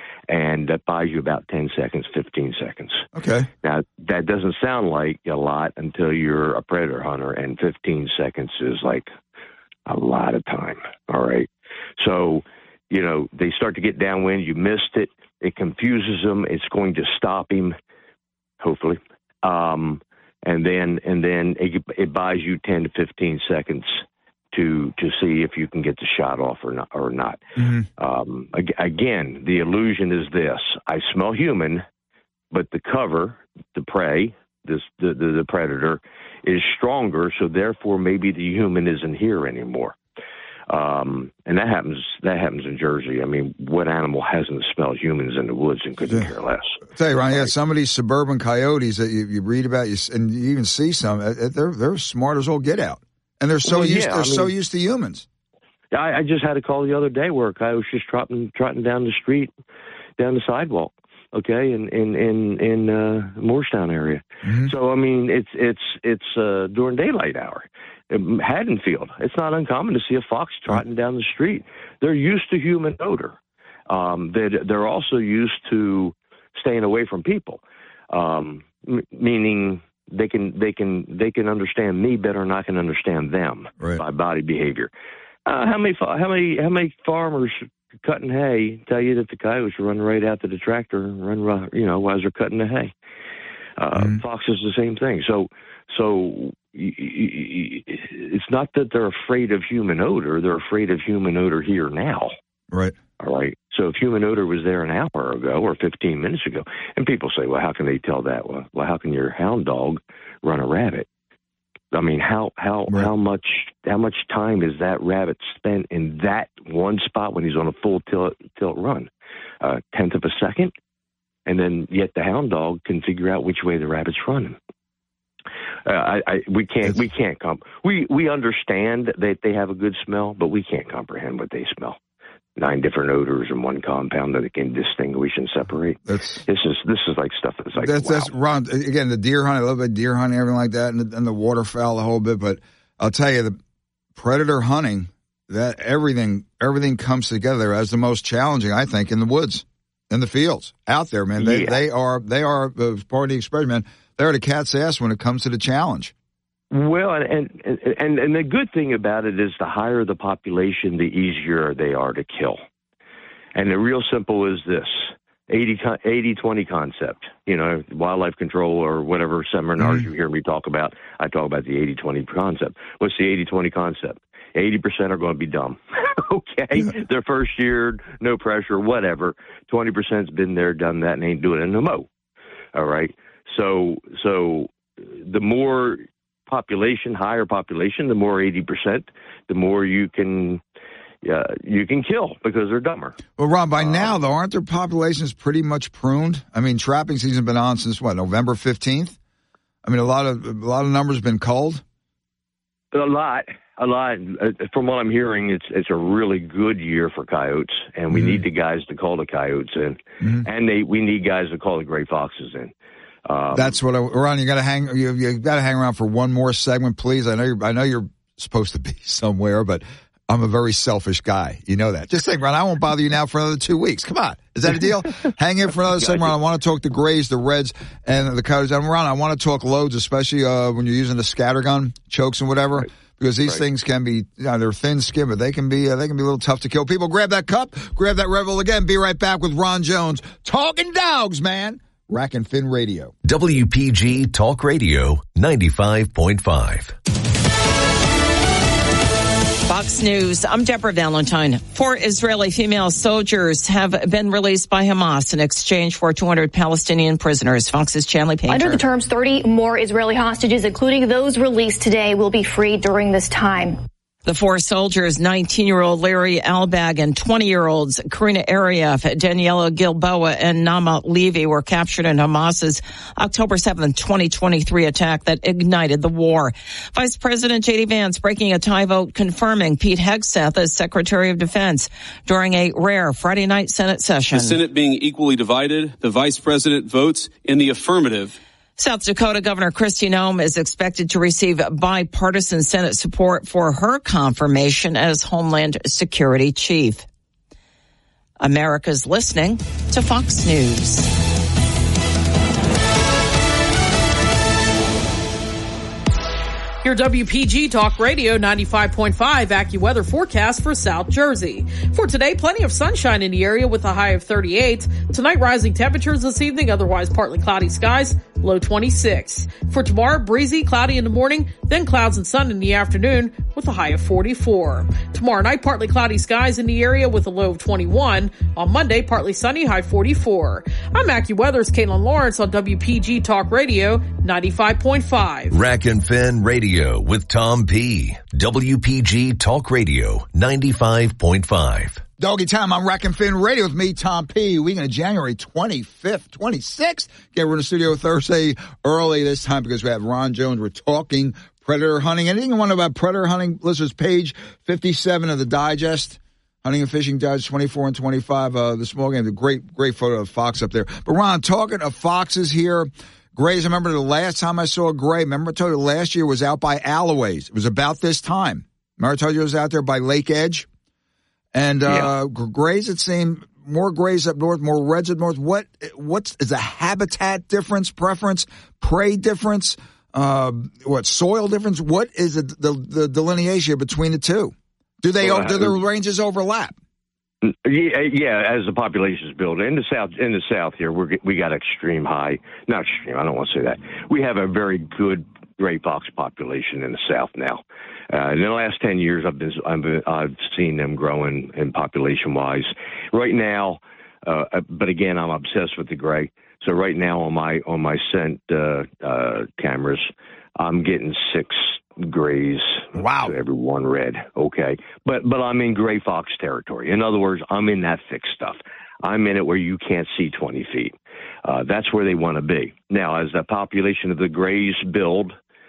And that buys you about ten seconds, fifteen seconds. Okay. Now, that doesn't sound like a lot until you're a predator hunter, and fifteen seconds is like a lot of time, all right? So, you know, they start to get downwind. You missed it. It confuses them. It's going to stop him, hopefully. Um, and then and then it, it buys you ten to fifteen seconds to to see if you can get the shot off or not. Or not. Mm-hmm. Um, again, the illusion is this: I smell human, but the cover, the prey, this the, the, the predator, is stronger, so therefore maybe the human isn't here anymore. Um, and that happens. That happens in Jersey. I mean, what animal hasn't smelled humans in the woods and couldn't yeah. care less? I'll tell you, Ron, yeah, some of these suburban coyotes that you, you read about, you, and you even see some. They're they're smart as all get out, and they're so well, used. Yeah, they're I mean, so used to humans. I, I just had a call the other day where a coyote was just trotting trotting down the street, down the sidewalk. Okay, in in in in uh, Morristown area. Mm-hmm. So I mean, it's it's it's uh, during daylight hour. Haddonfield, it's not uncommon to see a fox trotting down the street. They're used to human odor. Um, they they're also used to staying away from people, um, m- meaning they can they can they can understand me better than I can understand them right. by body behavior. Uh, how many how many how many farmers cutting hay tell you that the coyotes run right out to the tractor and run, you know, as they're cutting the hay? Uh, mm-hmm. Foxes the same thing. So, so it's not that they're afraid of human odor; they're afraid of human odor here now. Right. All right. So if human odor was there an hour ago or fifteen minutes ago, and people say, "Well, how can they tell that?" Well, well how can your hound dog run a rabbit? I mean, how how right. how much how much time is that rabbit spent in that one spot when he's on a full tilt tilt run? A tenth of a second, and then yet the hound dog can figure out which way the rabbit's running. Uh, I, I we can't we can't comp we we understand that they have a good smell, but we can't comprehend what they smell. Nine different odors in one compound that they can distinguish and separate. That's this is this is like stuff that's like that's wow. that's Ron. Again, the deer hunt, I love it, deer hunting, everything like that, and the, and the waterfowl a whole bit. But I'll tell you, the predator hunting, that everything everything comes together as the most challenging, I think, in the woods, in the fields, out there, man. They yeah. they are they are uh, part of the experiment, man. They're the cat's ass when it comes to the challenge. Well, and, and and and the good thing about it is the higher the population, the easier they are to kill. And the real simple is this, eighty twenty concept. You know, wildlife control or whatever seminars mm-hmm. you hear me talk about, I talk about the eighty twenty concept. What's the eighty twenty concept? eighty percent are going to be dumb. Okay? Yeah. Their first year, no pressure, whatever. twenty percent's been there, done that, and ain't doing it no more. All right? So, so the more population, higher population, the more eighty percent, the more you can uh, you can kill because they're dumber. Well, Ron, by uh, now, though, aren't their populations pretty much pruned? I mean, trapping season's been on since, what, November fifteenth? I mean, a lot of a lot of numbers been culled? A lot. A lot. From what I'm hearing, it's it's a really good year for coyotes, and we mm-hmm. need the guys to call the coyotes in, mm-hmm. and they we need guys to call the gray foxes in. Um, That's what I, Ron. You got to hang. You, you got to hang around for one more segment, please. I know. You're, I know you're supposed to be somewhere, but I'm a very selfish guy. You know that. Just think, Ron. I won't bother you now for another two weeks. Come on, is that a deal? Hang in for another segment. Ron. I want to talk the Grays, the Reds, and the Coyotes. And Ron, I want to talk loads, especially uh, when you're using the scattergun chokes and whatever. Right. Because these right. things can be, you know, they're thin skinned, but they can be, uh, they can be a little tough to kill. People, grab that cup, grab that Red Bull again. Be right back with Ron Jones, talking dogs, man. Rack and Fin Radio. W P G Talk Radio ninety-five point five. Fox News, I'm Deborah Valentine. Four Israeli female soldiers have been released by Hamas in exchange for two hundred Palestinian prisoners. Fox's Chanley Painter. Under the terms, thirty more Israeli hostages, including those released today, will be freed during this time. The four soldiers, nineteen-year-old Larry Albag and twenty-year-olds Karina Arieff, Daniela Gilboa, and Nama Levy were captured in Hamas's October seventh, twenty twenty-three attack that ignited the war. Vice President J D Vance breaking a tie vote confirming Pete Hegseth as Secretary of Defense during a rare Friday night Senate session. The Senate being equally divided, the Vice President votes in the affirmative. South Dakota Governor Kristi Noem is expected to receive bipartisan Senate support for her confirmation as Homeland Security Chief. America's listening to Fox News. Your W P G Talk Radio ninety-five point five AccuWeather forecast for South Jersey. For today, plenty of sunshine in the area with a high of thirty-eight. Tonight, rising temperatures this evening, otherwise partly cloudy skies. low twenty-six. For tomorrow, breezy, cloudy in the morning, then clouds and sun in the afternoon with a high of forty-four. Tomorrow night, partly cloudy skies in the area with a low of twenty-one. On Monday, partly sunny, high forty-four. I'm AccuWeather's Caitlin Lawrence on W P G Talk Radio ninety-five point five. Rack and Fin Radio with Tom P. W P G Talk Radio ninety-five point five. Doggy time on Rack and Fin Radio with me, Tom P. Weekend of January twenty-fifth, twenty-sixth. Again, we're in the studio Thursday early this time because we have Ron Jones. We're talking predator hunting. Anything you want to know about predator hunting, listeners, page fifty-seven of the Digest, Hunting and Fishing Digest twenty-four and twenty-five, uh, the small game, the great, great photo of fox up there. But Ron, talking of foxes here, grays, I remember the last time I saw a gray, remember I told you last year was out by Alloways. It was about this time. Remember I told you it was out there by Lake Edge? And uh, yeah. grays, it seemed, more grays up north, more reds up north. What what's is a habitat difference, preference, prey difference, uh, what soil difference? What is the, the, the delineation between the two? Do they well, do the ranges overlap? Yeah, yeah. As the populations build in the south, in the south here, we we got extreme high. Not extreme. I don't want to say that. We have a very good gray fox population in the south now. Uh, in the last ten years, I've been, I've, been, I've seen them growing in population-wise. Right now, uh, but again, I'm obsessed with the gray. So right now on my on my scent uh, uh, cameras, I'm getting six grays wow. to every one red. Okay, but but I'm in gray fox territory. In other words, I'm in that thick stuff. I'm in it where you can't see twenty feet. Uh, that's where they want to be. Now, as the population of the grays build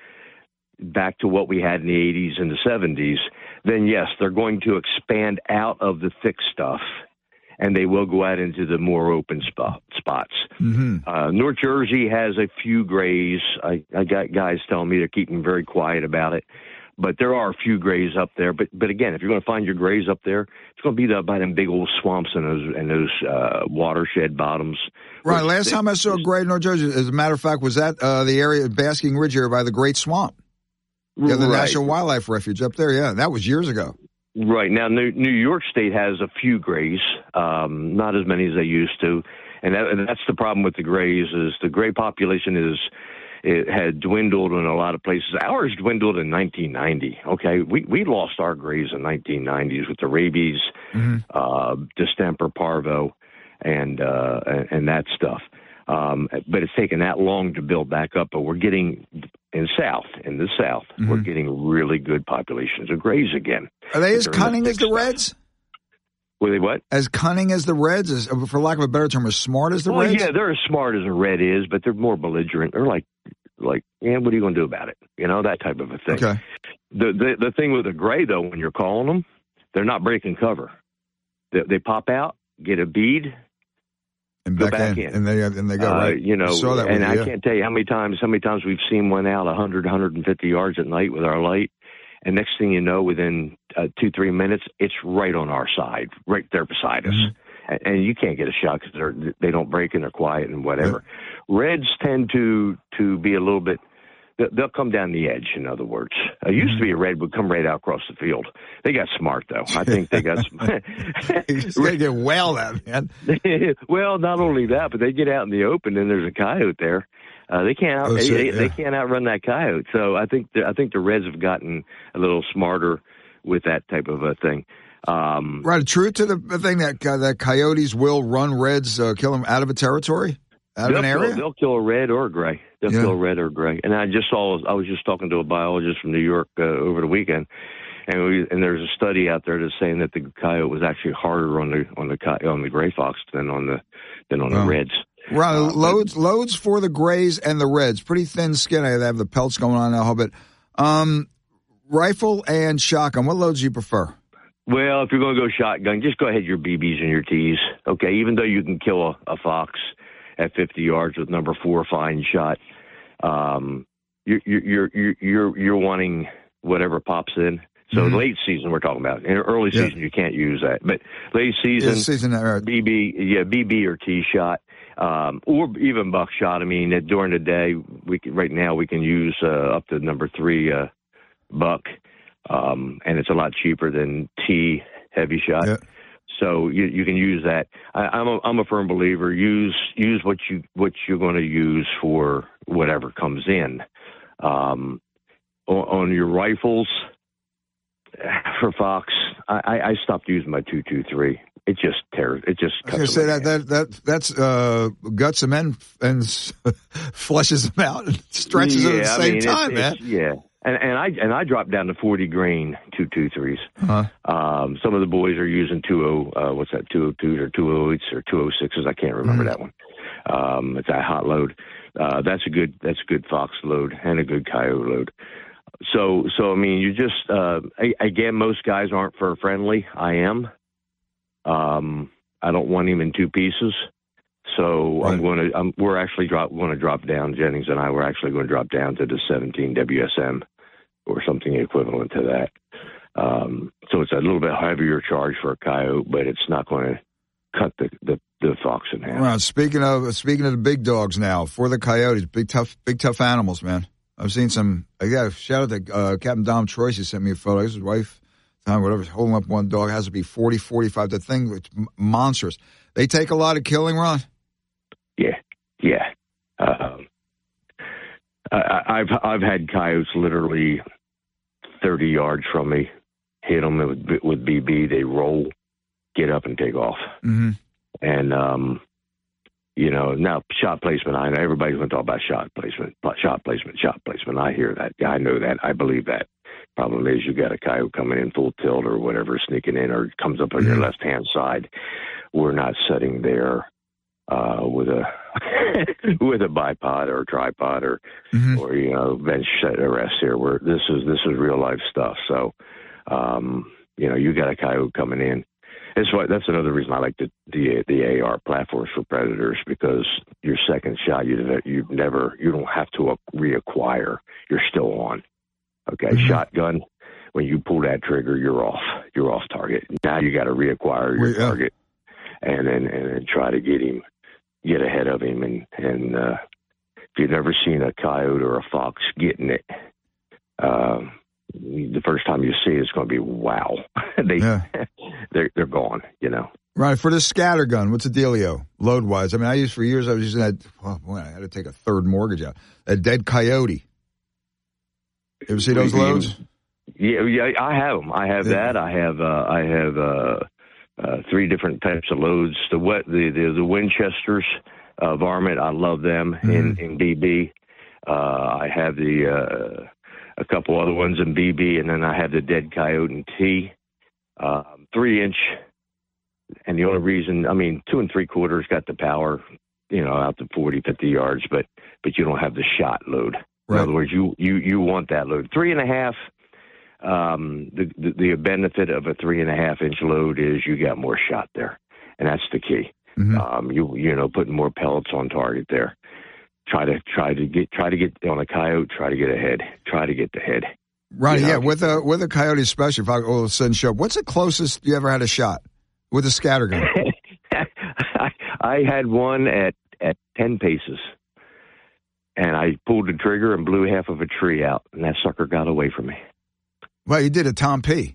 back to what we had in the eighties and the seventies, then yes, they're going to expand out of the thick stuff, and they will go out into the more open spot, spots. Mm-hmm. Uh, North Jersey has a few grays. I, I got guys telling me they're keeping very quiet about it, but there are a few grays up there. But but again, if you're going to find your grays up there, it's going to be the, by them big old swamps and those and those uh, watershed bottoms. Right. Last time I saw a gray in North Jersey, as a matter of fact, was that uh, the area of Basking Ridge area by the Great Swamp. Yeah, the right. National Wildlife Refuge up there. Yeah, that was years ago. Right. Now, New, New York State has a few grays, um, not as many as they used to. And, that, and that's the problem with the grays is the gray population is it had dwindled in a lot of places. Ours dwindled in nineteen ninety. Okay, we we lost our grays in nineteen nineties with the rabies, mm-hmm. uh, distemper, parvo, and uh, and, and that stuff. Um, but it's taken that long to build back up. But we're getting in south, in the south, mm-hmm. we're getting really good populations of grays again. Are they as cunning as the reds? Were they what? As cunning as the reds, as, for lack of a better term, as smart as the well, reds? Yeah, they're as smart as a red is, but they're more belligerent. They're like, like, yeah, what are you going to do about it? You know, that type of a thing. Okay. The the, the thing with a gray, though, when you're calling them, they're not breaking cover. They, they pop out, get a bead, and go back, back in, in. and they and they go uh, right. You know, I saw that and you, I yeah. can't tell you how many times how many times we've seen one out one hundred, one hundred fifty yards at night with our light, and next thing you know, within uh, two three minutes, it's right on our side, right there beside us, mm-hmm. and, and you can't get a shot because they don't break and they're quiet and whatever. Yeah. Reds tend to to be a little bit. They'll come down the edge, in other words. It used mm-hmm. to be a red would come right out across the field. They got smart, though. I think they got smart. They get whaled out, man. Well, not only that, but they get out in the open and there's a coyote there. Uh, they can't out, oh, shit, they, yeah. they can't outrun that coyote. So I think the, I think the Reds have gotten a little smarter with that type of a thing. Um, right, true to the, the thing that uh, that coyotes will run Reds, uh, kill them out of a territory, out of an area. Kill, they'll kill a red or a gray. They'll yeah. kill red or gray. And I just saw, I was just talking to a biologist from New York uh, over the weekend, and we, and there's a study out there that's saying that the coyote was actually harder on the on the on the gray fox than on the than on oh. the reds. Right, uh, loads but, loads for the grays and the reds. Pretty thin skin. I have the pelts going on now, a little bit. Um, rifle and shotgun. What loads do you prefer? Well, if you're going to go shotgun, just go ahead your B Bs and your Ts. Okay, even though you can kill a, a fox at fifty yards with number four fine shot, um, you're you're you're you're you're wanting whatever pops in. So mm-hmm. late season we're talking about. In early season yeah. you can't use that, but late season, yeah, season right. B B yeah B B or T shot, um, or even buckshot. I mean, during the day we can, right now we can use uh, up to number three uh, buck, um, and it's a lot cheaper than T heavy shot. Yeah. So you, you can use that. I, I'm a I'm a firm believer. Use use what you what you're going to use for whatever comes in. Um, on, on your rifles, for fox, I, I stopped using my two two three. It just tears. It just. I was going to say that that that that's uh, guts them in and fleshes them out and stretches yeah, them at the I same mean, time, it's, man. It's, yeah, and and I and I dropped down to forty grain two two threes. Uh-huh. Um, some of the boys are using two oh. Uh, what's that? Two oh twos or two oh eights or two oh sixes. I can't remember mm-hmm. that one. Um, it's that hot load. Uh, that's a good. That's a good fox load and a good coyote load. So, so I mean, you just uh, again, most guys aren't fur friendly. I am. Um, I don't want him in two pieces, so right. I'm going to. I'm, we're actually drop. Going to drop down. Jennings and I. We're actually going to drop down to the seventeen W S M or something equivalent to that. Um, so it's a little bit heavier charge for a coyote, but it's not going to cut the, the, the fox in half. Right. Speaking of speaking of the big dogs now, for the coyotes, big tough, big tough animals, man. I've seen some. I got shout out to uh, Captain Dom Troyce. He sent me a photo. His wife, time whatever, holding up one dog. Has to be forty, forty-five. The thing, it's monstrous. They take a lot of killing, Ron. Yeah, yeah. Um, I, I've I've had coyotes literally thirty yards from me, hit them with with B B. They roll, get up, and take off. Mm-hmm. And um, you know, now shot placement. I know everybody's going to talk about shot placement, shot placement, shot placement. I hear that. I know that. I believe that. Problem is, you got a coyote coming in full tilt or whatever, sneaking in, or comes up on mm-hmm. your left hand side. We're not sitting there uh, with a with a bipod or a tripod or mm-hmm. or you know bench set arrest here. We're this is this is real life stuff. So um, you know, you got a coyote coming in. That's why. That's another reason I like the the, the A R platforms for predators, because your second shot, you you never you don't have to reacquire. You're still on. Okay, mm-hmm. Shotgun. When you pull that trigger, you're off. You're off target. Now you got to reacquire your yeah. target, and then and then try to get him, get ahead of him. And and uh, if you've never seen a coyote or a fox getting it, um, the first time you see it, it's going to be wow. they yeah. they're they're gone. You know. Right, for the scatter gun, what's the dealio, load-wise? I mean, I used for years, I was using that, oh, boy, I had to take a third mortgage out. A dead coyote. You ever see those loads? Yeah, yeah, I have them. I have yeah. that. I have, uh, I have uh, uh, three different types of loads. The wet, the the, the Winchesters, uh, varmint. I love them mm-hmm. in in B B. Uh, I have the uh, a couple other ones in B B, and then I have the dead coyote in T, uh, three inch. And the only reason, I mean, two and three quarters got the power, you know, out to forty, fifty yards, but but you don't have the shot load. Right. In other words, you, you, you want that load. Three and a half, um, the, the the benefit of a three and a half inch load is you got more shot there, and that's the key. Mm-hmm. Um, you you know, putting more pellets on target there. Try to try to get try to get on a coyote. Try to get ahead. Try to get the head. Right. You know? Yeah. With a with a coyote, especially if I all of a sudden show up. What's the closest you ever had a shot with a scatter gun? I, I had one at at ten paces. And I pulled the trigger and blew half of a tree out, and that sucker got away from me. Well, you did a Tom P.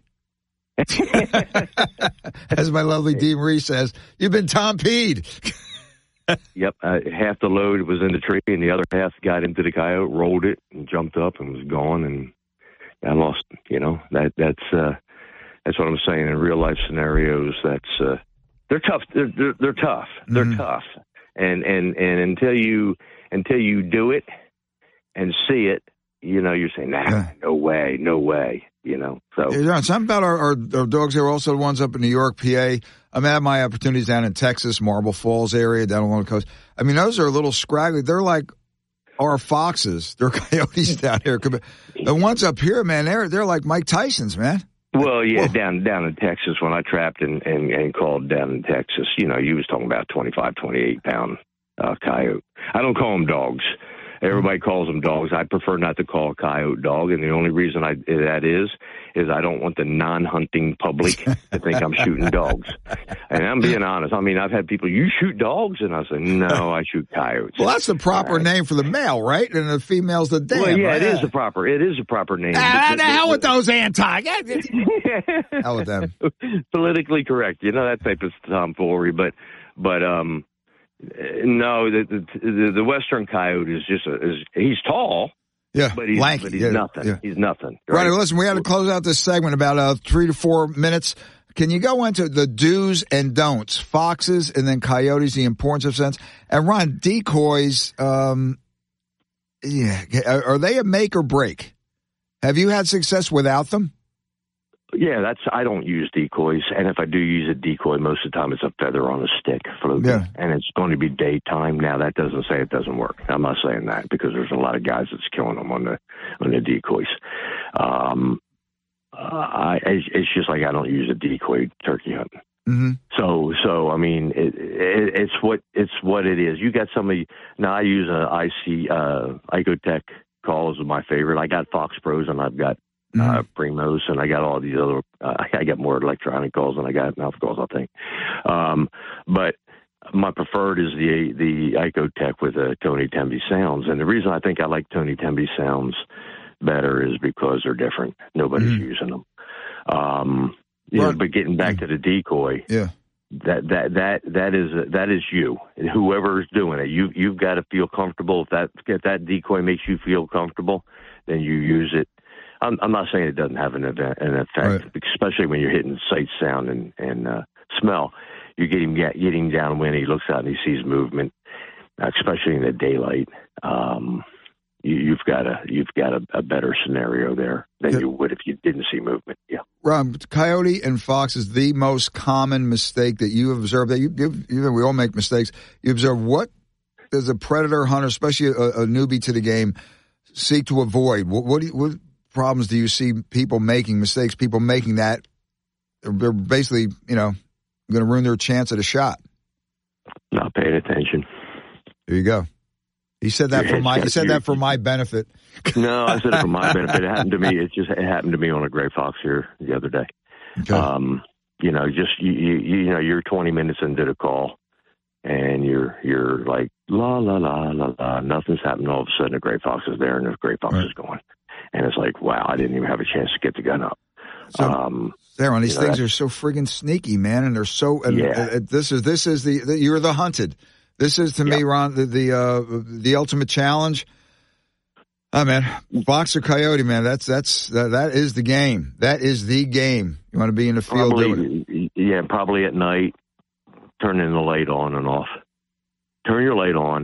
As my lovely Dee Marie says, you've been Tom P'd. Yep. Uh, half the load was in the tree, and the other half got into the coyote, rolled it, and jumped up and was gone, and I lost it. You know, that that's uh, that's what I'm saying. In real life scenarios, that's uh, they're tough. They're they're, they're tough. They're mm-hmm. tough. And and and until you until you do it and see it, you know, you're saying, nah, yeah. no way, no way, you know. So yeah, something about our, our, our dogs. They were also the ones up in New York, P A. I've had my opportunities down in Texas, Marble Falls area, down along the coast. I mean, those are a little scraggly. They're like our foxes. They're coyotes down here. The ones up here, man, they're they're like Mike Tyson's, man. Well, yeah, Whoa. down down in Texas, when I trapped and, and, and called down in Texas, you know, you was talking about twenty-five, twenty-eight pound uh, coyote. I don't call them dogs. Everybody calls them dogs. I prefer not to call a coyote dog, and the only reason I that is is I don't want the non-hunting public to think I'm shooting dogs. And I'm being honest. I mean, I've had people, you shoot dogs? And I say, no, I shoot coyotes. Well, that's the proper right. name for the male, right? And the female's the dam. Well, yeah, right? it is the proper. It is a proper name. Ah, the hell with those anti. Hell with them. Politically correct, you know, that type of tomfoolery. But, but um, No, the the, the Western Coyote is just a, is he's tall. Yeah, but he's, lanky. But he's yeah, nothing. Yeah. He's nothing. Right. Right. Well, listen, we had to close out this segment about uh, three to four minutes. Can you go into the do's and don'ts, foxes and then coyotes, the importance of sense? And Ron, decoys, um, yeah, are they a make or break? Have you had success without them? Yeah, that's. I don't use decoys, and if I do use a decoy, most of the time it's a feather on a stick floating, yeah. and it's going to be daytime. Now that doesn't say it doesn't work. I'm not saying that because there's a lot of guys that's killing them on the on the decoys. Um, uh, I, it's just like I don't use a decoy turkey hunting. Mm-hmm. So, so I mean, it, it, it's what it's what it is. You got somebody now. I use a I C uh, Icotech calls is my favorite. I got Fox Pros and I've got mm-hmm. uh, Primos and I got all these other. Uh, I got more electronic calls than I got mouth calls, I think. Um, but my preferred is the the Icotech with the Tony Temby sounds, and the reason I think I like Tony Temby sounds better is because they're different. Nobody's mm-hmm. using them. Um, you know, but getting back to the decoy, yeah, that that that that is that is you. Whoever's doing it, you you've got to feel comfortable. If that if that decoy makes you feel comfortable, then you use it. I'm, I'm not saying it doesn't have an event, an effect, right. especially when you're hitting sight, sound, and and uh, smell. You get him get, get him downwind. He looks out and he sees movement, especially in the daylight. Um, you, you've got a you've got a, a better scenario there than yeah. you would if you didn't see movement. Yeah. Ron, coyote and fox is the most common mistake that you have observed. That you, you, you we all make mistakes. You observe what does a predator hunter, especially a, a newbie to the game, seek to avoid? What what, do you, what problems do you see people making mistakes? People making that they're basically you know going to ruin their chance at a shot. Not paying attention. There you go. He said that Your for my. He said your, that for my benefit. No, I said it for my benefit. It happened to me. It just it happened to me on a gray fox here the other day. Okay. Um, you know, just you, you you know, you're twenty minutes into the call, and you're you're like la la la la la. Nothing's happening. All of a sudden, a gray fox is there, and the gray fox right. is going, and it's like, wow, I didn't even have a chance to get the gun up. So, um, Darren, these you know, things are so friggin' sneaky, man, and they're so. And, yeah. uh, this is this is the, the you're the hunted. This is to yep. me, Ron, the the, uh, the ultimate challenge. Oh man, fox or coyote, man. That's that's that, that is the game. That is the game. You want to be in the field probably, doing it. Yeah, probably at night, turning the light on and off. Turn your light on,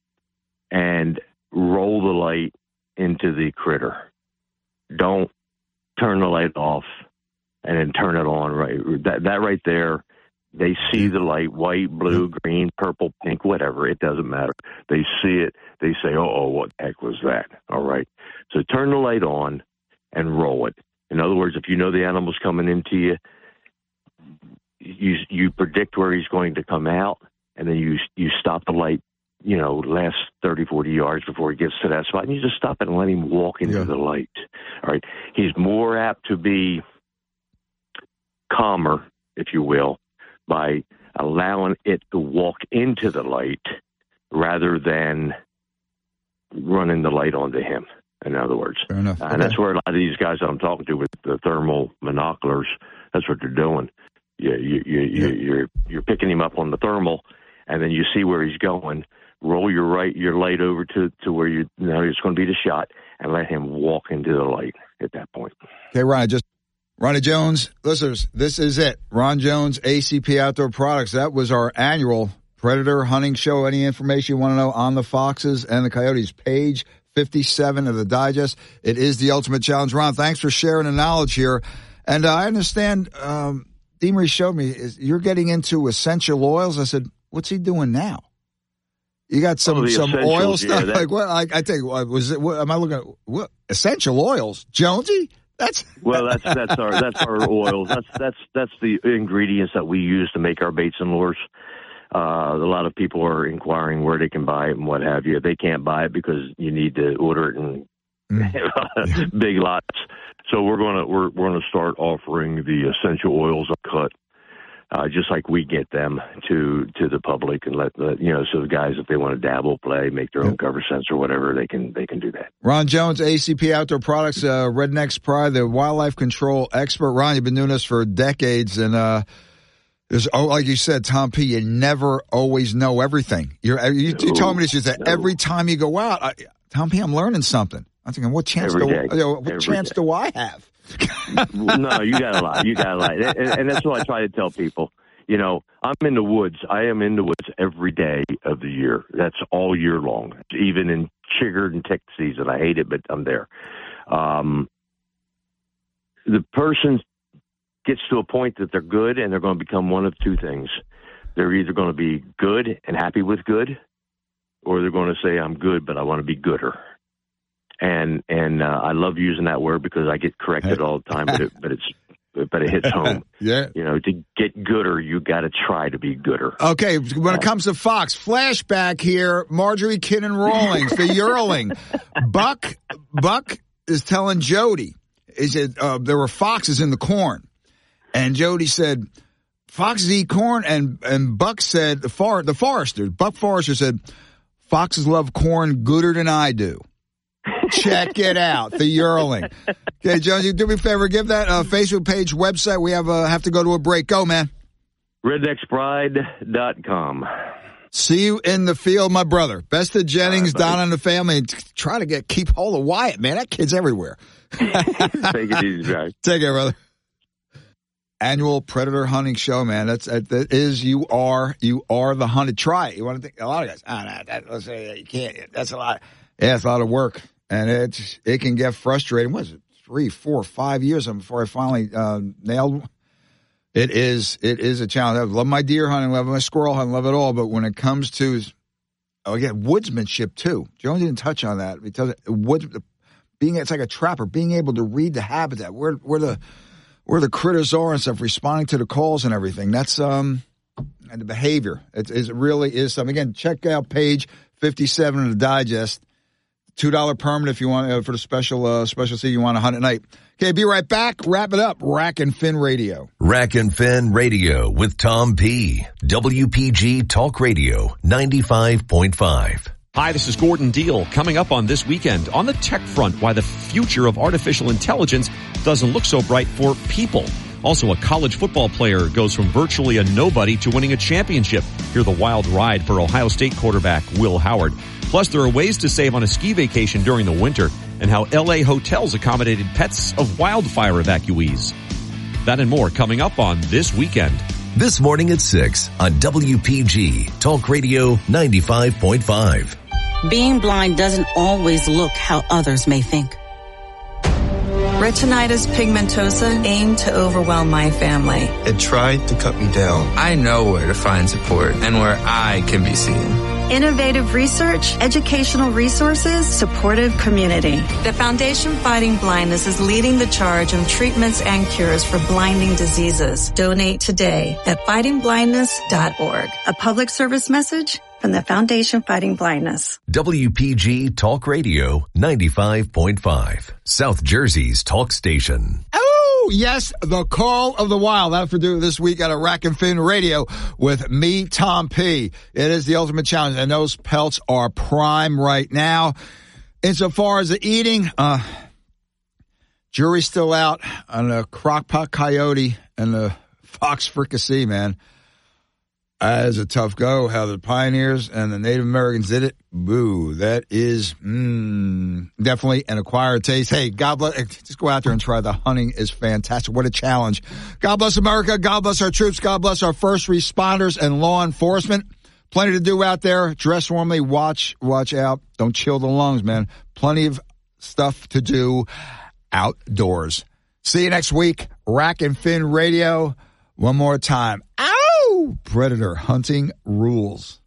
and roll the light into the critter. Don't turn the light off and then turn it on. Right, that that right there. They see the light, white, blue, green, purple, pink, whatever. It doesn't matter. They see it. They say, oh, oh, what the heck was that? All right. So turn the light on and roll it. In other words, if you know the animal's coming into you, you you predict where he's going to come out, and then you you stop the light, you know, last thirty, forty yards before he gets to that spot, and you just stop it and let him walk into yeah. the light. All right. He's more apt to be calmer, if you will, by allowing it to walk into the light rather than running the light onto him, in other words. Fair enough. And okay. that's where a lot of these guys that I'm talking to with the thermal monoculars, that's what they're doing. You, you, you, you, yeah. You're you're picking him up on the thermal, and then you see where he's going, roll your right your light over to, to where you, you know it's going to be the shot, and let him walk into the light at that point. Okay, Ryan, just Ronnie Jones, listeners, this is it. Ron Jones, A C P Outdoor Products. That was our annual Predator Hunting Show. Any information you want to know on the foxes and the coyotes, page fifty-seven of the digest. It is the ultimate challenge. Ron, thanks for sharing the knowledge here. And uh, I understand, um, Demery showed me, is you're getting into essential oils. I said, what's he doing now? You got some, oh, some oil yeah, stuff? that, like what? I, I think, was it, what, am I looking at, what, essential oils? Jonesy? That's well, that's that's our that's our oils. That's that's that's the ingredients that we use to make our baits and lures. Uh, a lot of people are inquiring where they can buy it and what have you. They can't buy it because you need to order it in mm. big lots. So we're gonna we're we're gonna start offering the essential oils uncut, uh, just like we get them to to the public, and let the, you know, so the guys, if they want to dabble, play, make their own cover scents or whatever, they can they can do that. Ron Jones, A C P Outdoor Products, uh, Redneck's Pride, the wildlife control expert. Ron, you've been doing this for decades, and uh, There's, oh, like you said, Tom P., you never always know everything. You're, you, you told me this, you said, no. every time you go out, I, Tom P., I'm learning something. I'm thinking, what chance, do, you know, what every chance do I have? No, you got a lot. You got a lot. And, and that's what I try to tell people. You know, I'm in the woods. I am in the woods every day of the year. That's all year long, even in chigger and tick season. I hate it, but I'm there. Um, the person gets to a point that they're good, and they're going to become one of two things. They're either going to be good and happy with good, or they're going to say, I'm good, but I want to be gooder. And and uh, I love using that word because I get corrected all the time, but it, but it's but it hits home. Yeah, you know, to get gooder, you got to try to be gooder. Okay, when it comes to Fox, flashback here: Marjorie Kinnan Rawlings, the yearling. Buck Buck is telling Jody, he said uh, there were foxes in the corn, and Jody said, "Foxes eat corn," and and Buck said, the for the forester, Buck Forrester said, "Foxes love corn gooder than I do." Check it out, the yearling. Okay, Jonesy, do me a favor, give that uh, Facebook page, website. We have uh, have to go to a break. Go, man. rednecks pride dot com. See you in the field, my brother. Best of Jennings, right, Don and the family. And try to get keep hold of Wyatt, man. That kid's everywhere. Take it easy, guys. Take care, brother. Annual predator hunting show, man. That's that is you are you are the hunted. Try it. You want to think a lot of guys. Ah, nah, that, let's say you can't. That's a lot. Yeah, it's a lot of work, and it it can get frustrating. What is it? Three, four, five years before I finally uh, nailed. It is it is a challenge. I love my deer hunting, love my squirrel hunting, love it all. But when it comes to, oh yeah, woodsmanship too. Jones didn't touch on that because woods being it's like a trapper, being able to read the habitat, where where the where the critters are and stuff, responding to the calls and everything. That's um and the behavior. It, it really is something. Again, check out page fifty-seven of the digest. Two dollar permit if you want uh, for the special uh, special seat you want to hunt at night. Okay, be right back. Wrap it up. Rack and Fin Radio. Rack and Fin Radio with Tom P. W P G Talk Radio ninety-five point five. Hi, this is Gordon Deal. Coming up on This Weekend, on the tech front, why the future of artificial intelligence doesn't look so bright for people. Also, a college football player goes from virtually a nobody to winning a championship. Hear the wild ride for Ohio State quarterback Will Howard. Plus, there are ways to save on a ski vacation during the winter and how L A hotels accommodated pets of wildfire evacuees. That and more coming up on This Weekend. This morning at six on W P G Talk Radio ninety-five point five. Being blind doesn't always look how others may think. Retinitis pigmentosa aimed to overwhelm my family. It tried to cut me down. I know where to find support and where I can be seen. Innovative research, educational resources, supportive community. The Foundation Fighting Blindness is leading the charge on treatments and cures for blinding diseases. Donate today at fighting blindness dot org. A public service message from the Foundation Fighting Blindness. W P G Talk Radio ninety-five point five. South Jersey's talk station. Oh, yes, the call of the wild. That's for doing this week at a Rack and Fin Radio with me, Tom P. It is the ultimate challenge, and those pelts are prime right now. Insofar as the eating, uh, jury's still out on the crockpot coyote and the fox fricassee, man. That is a tough go. How the pioneers and the Native Americans did it. Boo. That is mm, definitely an acquired taste. Hey, God bless. Just go out there and try. The hunting is fantastic. What a challenge. God bless America. God bless our troops. God bless our first responders and law enforcement. Plenty to do out there. Dress warmly. Watch, watch out. Don't chill the lungs, man. Plenty of stuff to do outdoors. See you next week. Rack and Fin Radio. One more time. Ow! Predator hunting rules.